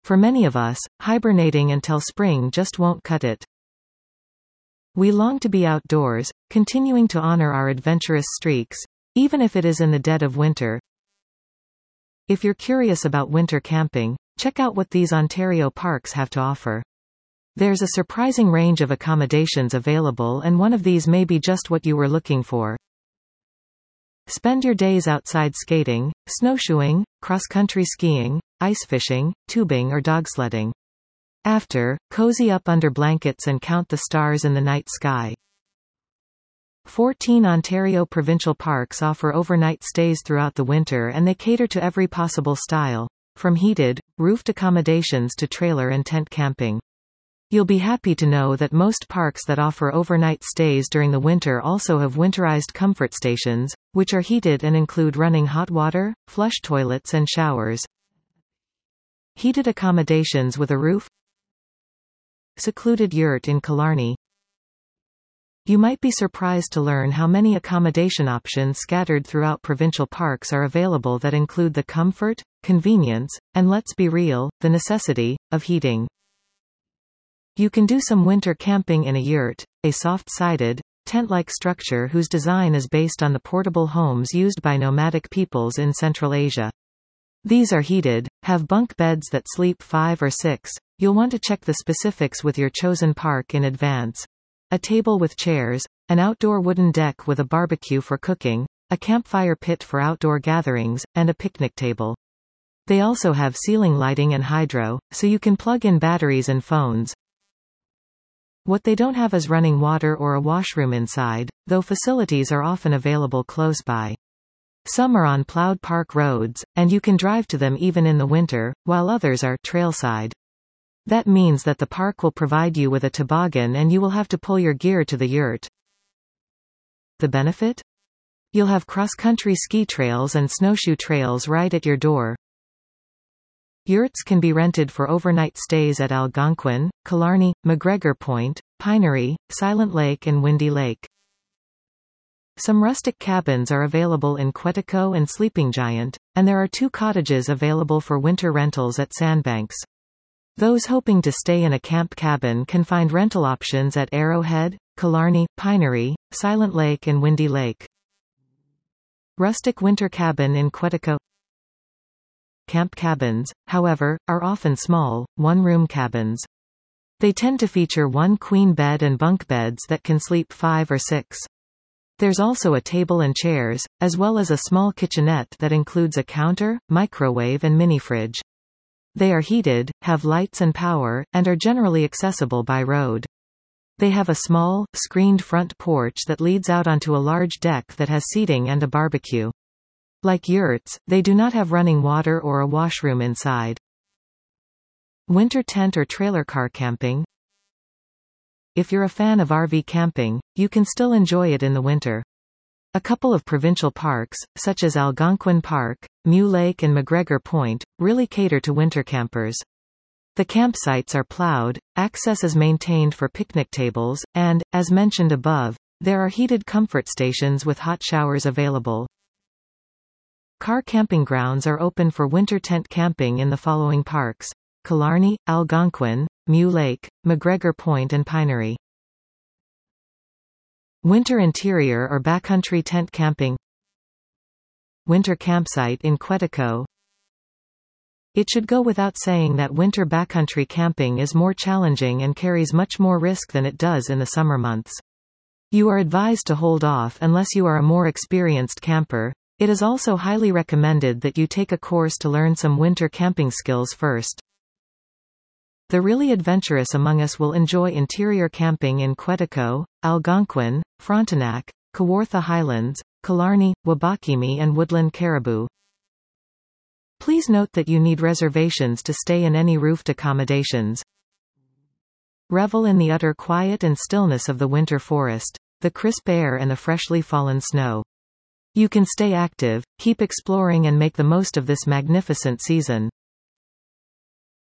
For many of us, hibernating until spring just won't cut it. We long to be outdoors, continuing to honor our adventurous streaks, even if it is in the dead of winter. If you're curious about winter camping, check out what these Ontario parks have to offer. There's a surprising range of accommodations available, and one of these may be just what you were looking for. Spend your days outside skating, snowshoeing, cross-country skiing, ice fishing, tubing or dog sledding. After, cozy up under blankets and count the stars in the night sky. 14 Ontario provincial parks offer overnight stays throughout the winter, and they cater to every possible style, from heated, roofed accommodations to trailer and tent camping. You'll be happy to know that most parks that offer overnight stays during the winter also have winterized comfort stations, which are heated and include running hot water, flush toilets and showers. Heated accommodations with a roof. Secluded yurt in Killarney. You might be surprised to learn how many accommodation options scattered throughout provincial parks are available that include the comfort, convenience, and let's be real, the necessity, of heating. You can do some winter camping in a yurt, a soft-sided, tent-like structure whose design is based on the portable homes used by nomadic peoples in Central Asia. These are heated, have bunk beds that sleep 5 or 6. You'll want to check the specifics with your chosen park in advance. A table with chairs, an outdoor wooden deck with a barbecue for cooking, a campfire pit for outdoor gatherings, and a picnic table. They also have ceiling lighting and hydro, so you can plug in batteries and phones. What they don't have is running water or a washroom inside, though facilities are often available close by. Some are on plowed park roads, and you can drive to them even in the winter, while others are trailside. That means that the park will provide you with a toboggan and you will have to pull your gear to the yurt. The benefit? You'll have cross-country ski trails and snowshoe trails right at your door. Yurts can be rented for overnight stays at Algonquin, Killarney, McGregor Point, Pinery, Silent Lake and Windy Lake. Some rustic cabins are available in Quetico and Sleeping Giant, and there are 2 cottages available for winter rentals at Sandbanks. Those hoping to stay in a camp cabin can find rental options at Arrowhead, Killarney, Pinery, Silent Lake and Windy Lake. Rustic winter cabin in Quetico. Camp cabins, however, are often small, one-room cabins. They tend to feature 1 queen bed and bunk beds that can sleep 5 or 6. There's also a table and chairs, as well as a small kitchenette that includes a counter, microwave and mini-fridge. They are heated, have lights and power, and are generally accessible by road. They have a small, screened front porch that leads out onto a large deck that has seating and a barbecue. Like yurts, they do not have running water or a washroom inside. Winter tent or trailer car camping. If you're a fan of RV camping, you can still enjoy it in the winter. A couple of provincial parks, such as Algonquin Park, Mew Lake and McGregor Point, really cater to winter campers. The campsites are plowed, access is maintained for picnic tables, and, as mentioned above, there are heated comfort stations with hot showers available. Car camping grounds are open for winter tent camping in the following parks: Killarney, Algonquin, Mew Lake, McGregor Point and Pinery. Winter interior or backcountry tent camping. Winter campsite in Quetico. It should go without saying that winter backcountry camping is more challenging and carries much more risk than it does in the summer months. You are advised to hold off unless you are a more experienced camper. It is also highly recommended that you take a course to learn some winter camping skills first. The really adventurous among us will enjoy interior camping in Quetico, Algonquin, Frontenac, Kawartha Highlands, Killarney, Wabakimi and Woodland Caribou. Please note that you need reservations to stay in any roofed accommodations. Revel in the utter quiet and stillness of the winter forest, the crisp air and the freshly fallen snow. You can stay active, keep exploring and make the most of this magnificent season.